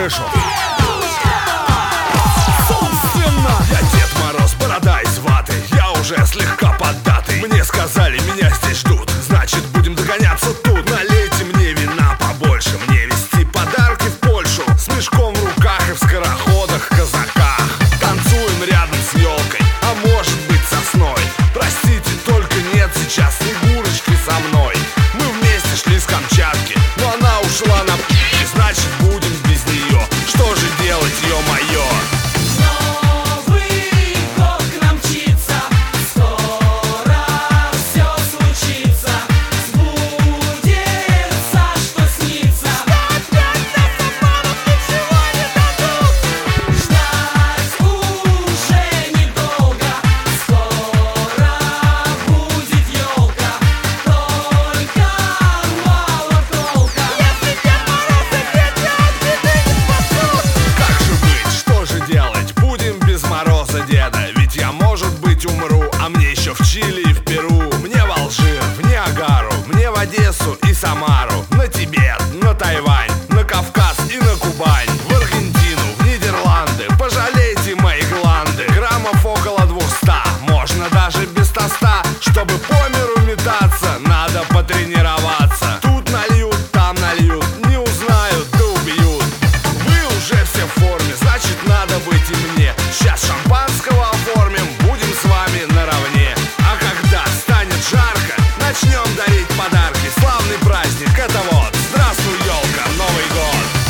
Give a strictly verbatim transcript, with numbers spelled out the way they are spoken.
крышу. Собственно, я Дед Мороз, борода из ваты. Я уже слегка поддатый. Мне сказали, меня здесь ждут, значит будем догоняться тут. Налейте мне вина побольше, мне везти подарки в Польшу. С мешком в руках и в скороходах, казаках. Танцуем рядом с елкой, а может быть сосной. Простите, только нет сейчас Снегурочки со мной. Мы вместе шли с Камчатки, но она ушла на п***, значит будем без нее. Что же делать, ё-моё? Ведь я, может быть, умру, а мне еще в Чили и в Перу. Мне в Алжир, в Ниагару, мне в Одессу и Самару, на Тибет, на Тайвань, на Кавказ и на Кубань, в Аргентину, в Нидерланды. Пожалейте мои гланды, граммов около двухста, можно даже без тоста. Чтобы по миру метаться, надо потренироваться. Тут нальют, там нальют, не узнают, да убьют. Вы уже все в форме, значит надо быть и мне. Сейчас шампанского оформим, будем с вами наравне. А когда станет жарко, начнем дарить подарки. Славный праздник, это вот, здравствуй, елка, Новый год.